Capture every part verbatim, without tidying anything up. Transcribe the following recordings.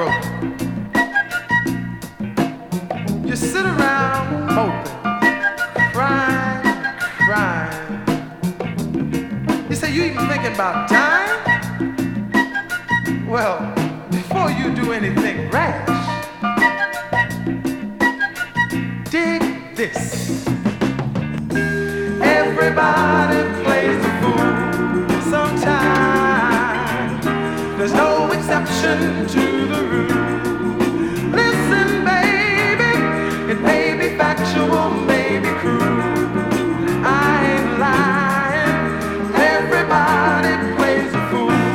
broken. You sit around moping, crying, crying. You say you even thinking about dying? Well, before you do anything rash, dig this. Everybody plays the fool sometimes. There's no exception to the rule. Listen, baby, it may be factual, may be cruel. I ain't lying. Everybody plays the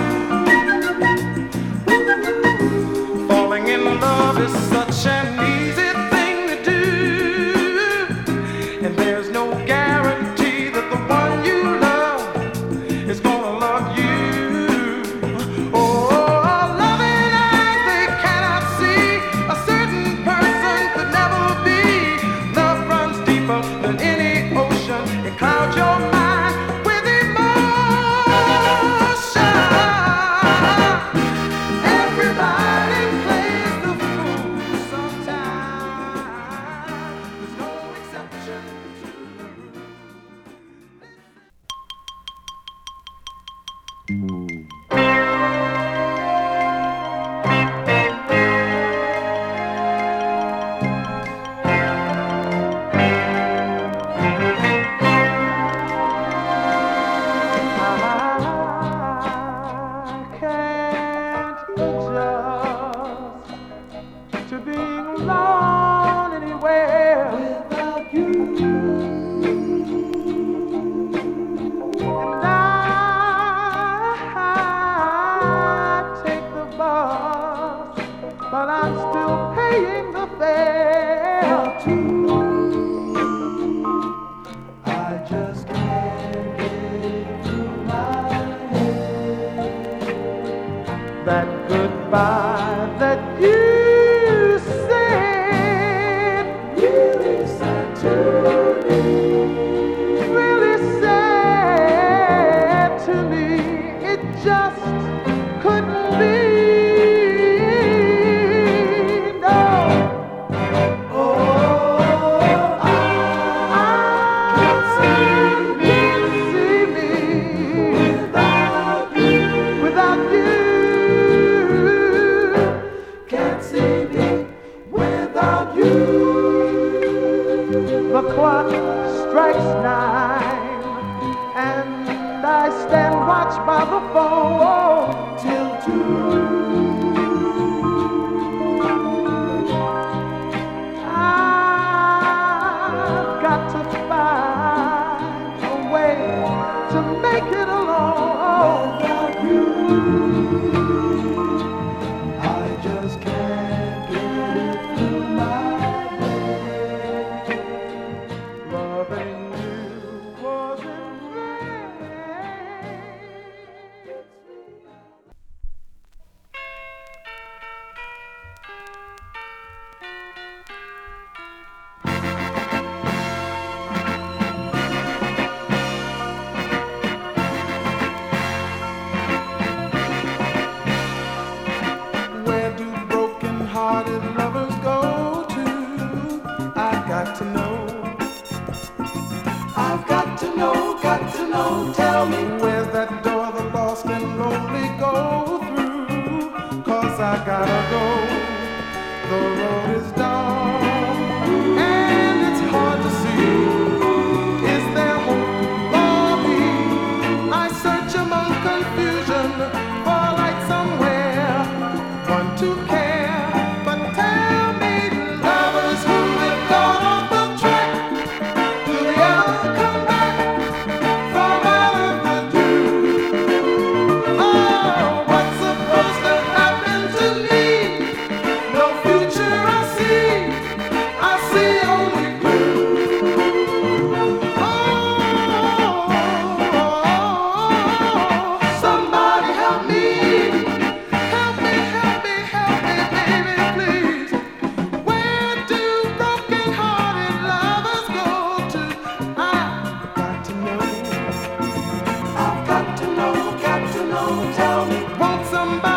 fool. Falling in love is such an easy thing to do, and there's no guarantee that the one you love is gonna love you. Oh, loving eyes they cannot see. A certain person could never be. Love runs deeper than any ocean. It clouds your mind with emotion. Everybody plays the fool sometimes. There's no exception to the rule. I can't adjust to being alone anywhere without you. And I take the bus, but I'm still paying the fare too. I just can't get through my head that goodbye that you said really sad to me, really sad to me. It just couldn't be. No. Oh, I can't see me, see me without you, without you. Can't see me without you. The clock strikes nine, and I stand watch by the phone till two. I've got to find a way to make it alone without you. I just can't get it through my head. Loving you wasn't right. Where do broken-hearted lovers go to? I've got to know. I've got to know, got to know. Tell me where's that door the lost and lonely go through? 'Cause I gotta go. The road is dark and it's hard to see. Is there hope for me? I search among confusion for a light somewhere, one to care. But tell me, lovers who have gone off the track, will they ever come back from out of the dew? Oh, what's supposed to happen to me? No future I see, I see only blue. Oh, somebody help me, help me, help me, help me, baby, please. Where do broken-hearted lovers go to? I've got to know, I've got to know, got to know. Tell me, won't somebody